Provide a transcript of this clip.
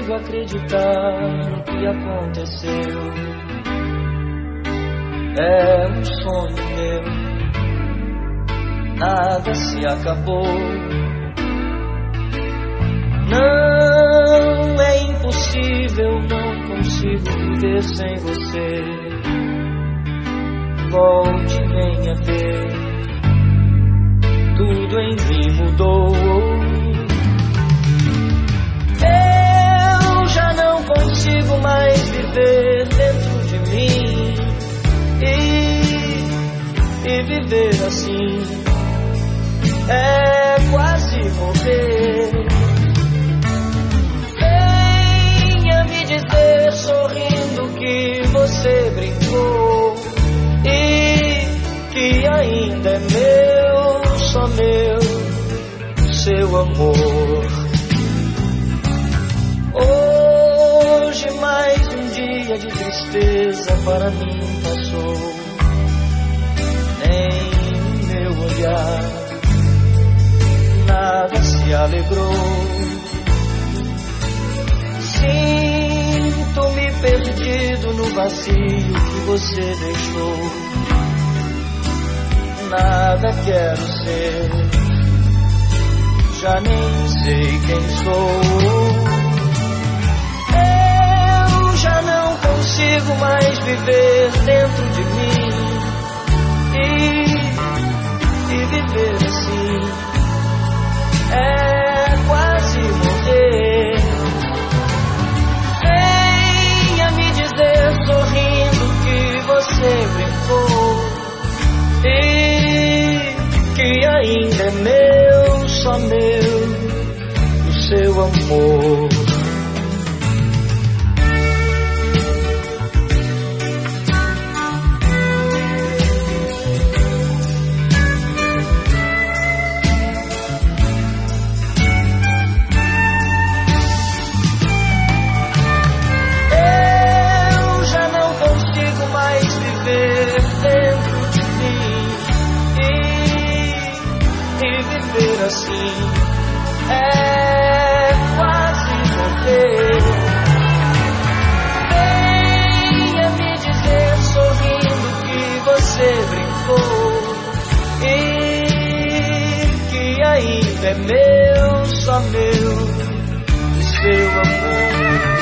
consigo acreditar no que aconteceu. É um sonho meu, nada se acabou. Não é impossível, não consigo viver sem você. Volte, venha ver, tudo em mim mudou. Eu já não consigo mais viver dentro de mim e viver assim é quase morrer. Venha me dizer sorrindo que você brincou e que ainda é meu, só meu, seu amor. Hoje mais um dia de tristeza para mim passou. Nem meu olhar nada se alegrou. Sinto-me perdido no vazio que você deixou. Nada quero ser, já nem sei quem sou. Eu já não consigo mais viver dentro de mim e viver assim é quase morrer. Venha me dizer sorrindo que você brincou e que ainda é meu, só meu, o seu amor. Assim é quase morrer. Venha me dizer sorrindo que você brincou e que ainda é meu, só meu, o seu amor.